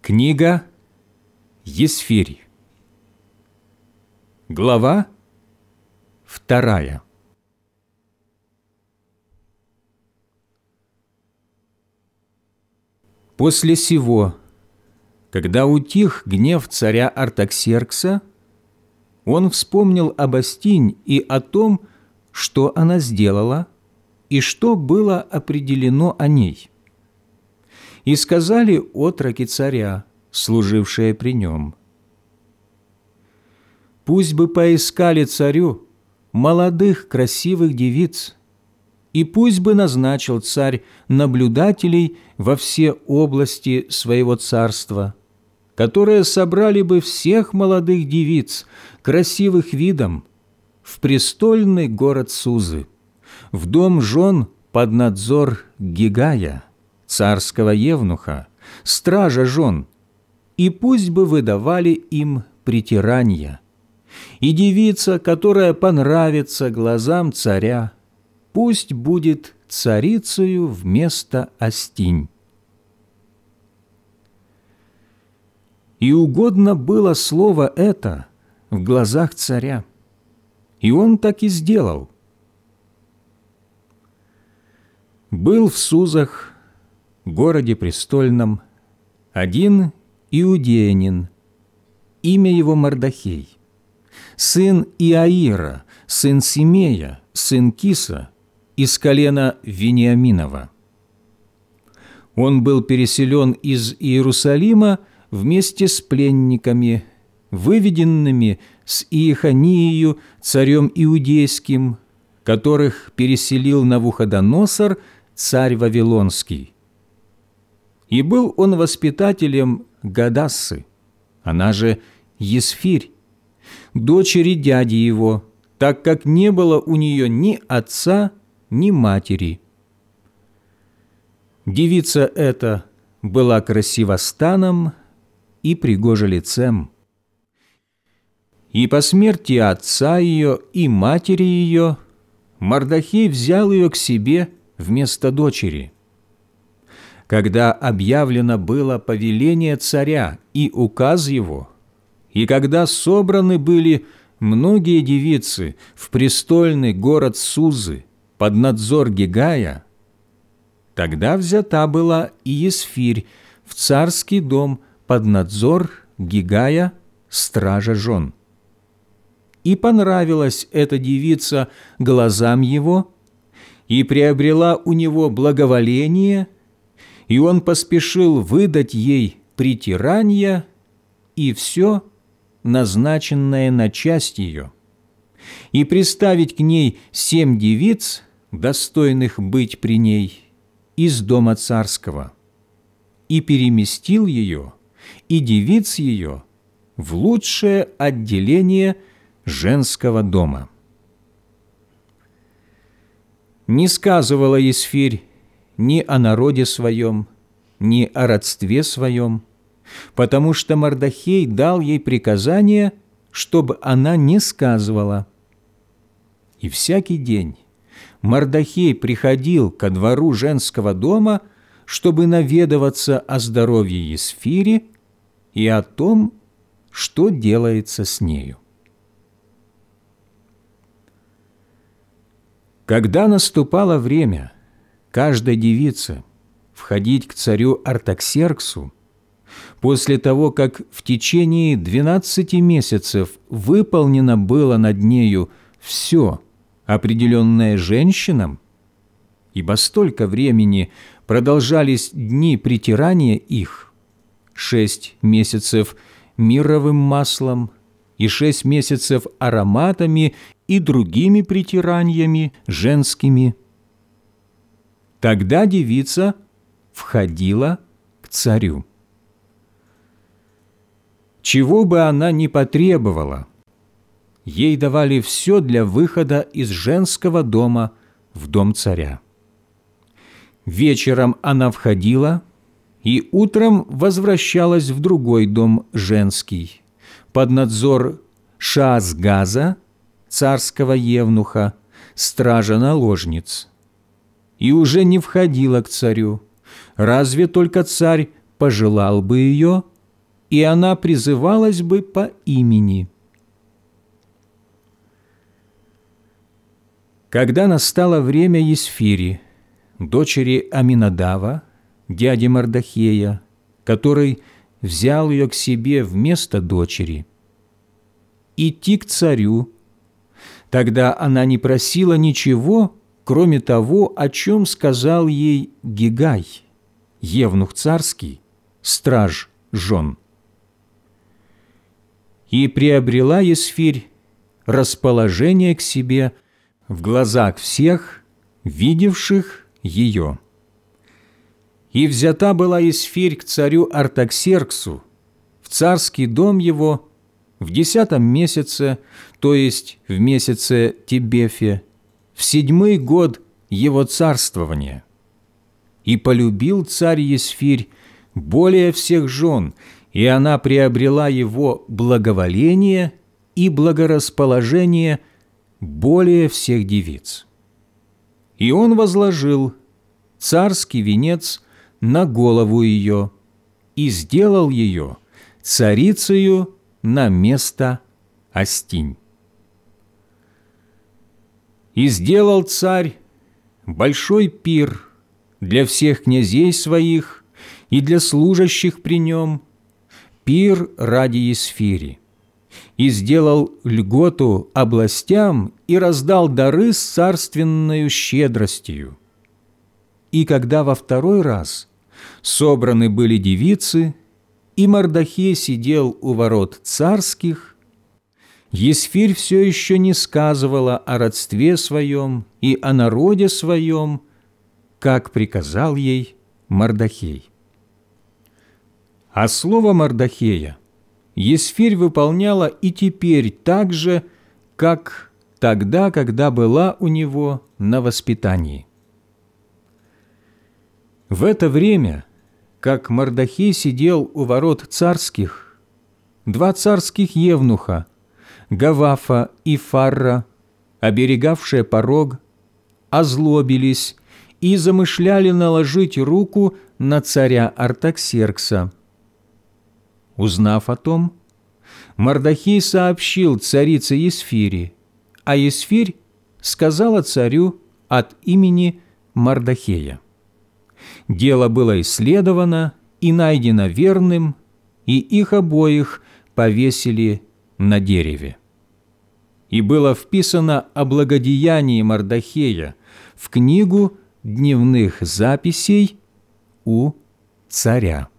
Книга Есфирь. Глава 2. После сего, когда утих гнев царя Артаксеркса, он вспомнил об Астинь и о том, что она сделала, и что было определено о ней. И сказали отроки царя, служившие при нем: «Пусть бы поискали царю молодых красивых девиц, и пусть бы назначил царь наблюдателей во все области своего царства, которые собрали бы всех молодых девиц, красивых видом, в престольный город Сузы, в дом жен под надзор Гигая, царского евнуха, стража жен, и пусть бы выдавали им притирания. И девица, которая понравится глазам царя, пусть будет царицею вместо Астинь». И угодно было слово это в глазах царя, и он так и сделал. Был в Сузах, городе престольном, один иудеянин, имя его Мардахей, сын Иаира, сын Симея, сын Киса, из колена Вениаминова. Он был переселен из Иерусалима вместе с пленниками, выведенными с Иехониею, царем иудейским, которых переселил Навуходоносор, царь Вавилонский. И был он воспитателем Гадассы, она же Есфирь, дочери дяди его, так как не было у нее ни отца, ни матери. Девица эта была красива станом и пригожа лицем. И по смерти отца ее и матери ее Мардахей взял ее к себе вместо дочери. Когда объявлено было повеление царя и указ его, и когда собраны были многие девицы в престольный город Сузы под надзор Гигая, тогда взята была и Есфирь в царский дом под надзор Гигая, стража жен. И понравилась эта девица глазам его, и приобрела у него благоволение, и он поспешил выдать ей притирания и все, назначенное на часть ее, и приставить к ней 7 девиц, достойных быть при ней, из дома царского, и переместил ее и девиц ее в лучшее отделение женского дома. Не сказывала Есфирь ни о народе своем, ни о родстве своем, потому что Мардахей дал ей приказание, чтобы она не сказывала. И всякий день Мардахей приходил ко двору женского дома, чтобы наведываться о здоровье Есфири и о том, что делается с нею. Когда наступало время каждой девице входить к царю Артаксерксу, после того, как в течение 12 месяцев выполнено было над нею все, определенное женщинам, ибо столько времени продолжались дни притирания их, 6 месяцев мирровым маслом и 6 месяцев ароматами и другими притираниями женскими, тогда девица входила к царю. Чего бы она ни потребовала, ей давали все для выхода из женского дома в дом царя. Вечером она входила и утром возвращалась в другой дом женский, под надзор Шаазгаза, царского евнуха, стража наложниц, и уже не входила к царю, разве только царь пожелал бы ее и она призывалась бы по имени. Когда настало время Есфири, дочери Аминадава, дяди Мардохея, который взял ее к себе вместо дочери, идти к царю, тогда она не просила ничего, кроме того, о чем сказал ей Гигай, евнух царский, страж жен. И приобрела Есфирь расположение к себе в глазах всех, видевших ее. И взята была Есфирь к царю Артаксерксу в царский дом его в 10 месяце, то есть в месяце Тебефе, в 7-й год его царствования. И полюбил царь Есфирь более всех жен, и она приобрела его благоволение и благорасположение более всех девиц. И он возложил царский венец на голову ее и сделал ее царицею на место Астинь. И сделал царь большой пир для всех князей своих и для служащих при нем, пир ради Есфири, и сделал льготу областям и раздал дары с царственною щедростью. И когда во 2-й раз собраны были девицы, и Мардохей сидел у ворот царских, Есфирь все еще не сказывала о родстве своем и о народе своем, как приказал ей Мардохей. А слово Мардохея Есфирь выполняла и теперь так же, как тогда, когда была у него на воспитании. В это время, как Мардохей сидел у ворот царских, 2 царских евнуха, Гавафа и Фарра, оберегавшие порог, озлобились и замышляли наложить руку на царя Артаксеркса. Узнав о том, Мардохей сообщил царице Есфири, а Есфирь сказала царю от имени Мардохея. Дело было исследовано и найдено верным, и их обоих повесили на дереве. И было вписано о благодеянии Мардохея в книгу дневных записей у царя.